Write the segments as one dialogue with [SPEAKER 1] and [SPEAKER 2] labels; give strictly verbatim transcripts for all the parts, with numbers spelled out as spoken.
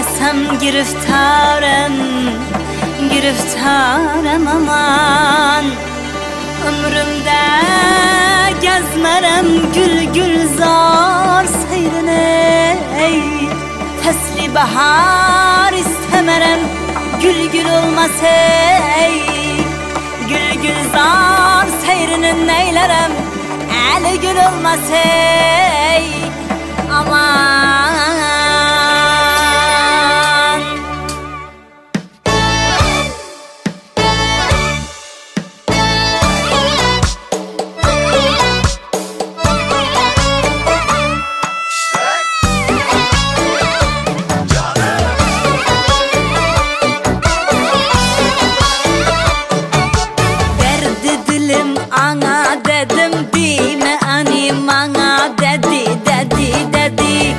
[SPEAKER 1] desem giriftarım, giriftarım aman. Ömrümde gezmerem gül gülzar seyrine, fesli bahar istemerem gül gül olmasa, gül gülzar seyrinin neylerem eli gül olmasa aman. Ana dedim dime ani mana dedi dedi dedi.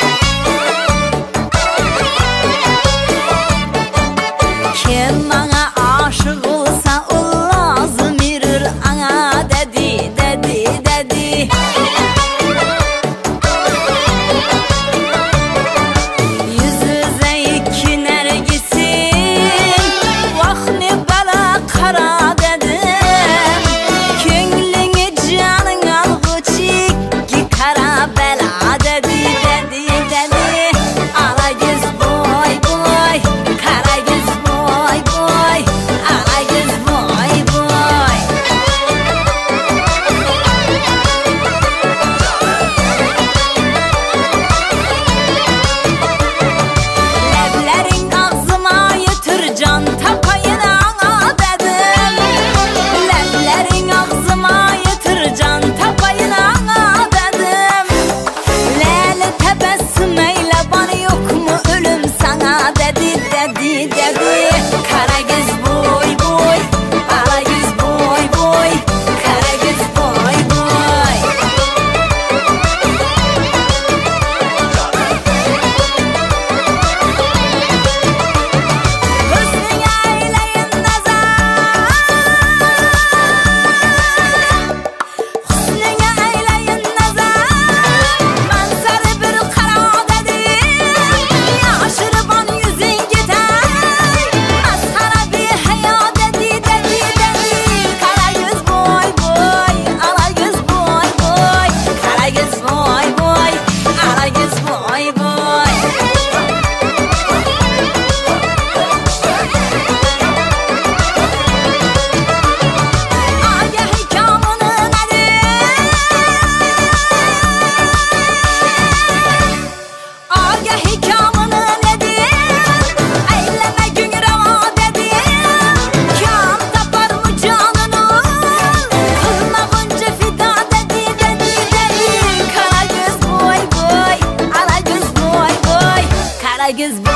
[SPEAKER 1] Kim bana aşık olsa o lazım yürür ana dedi dedi dedi. Yüz yüze iki nergisin vakni bela kara dedi.
[SPEAKER 2] Is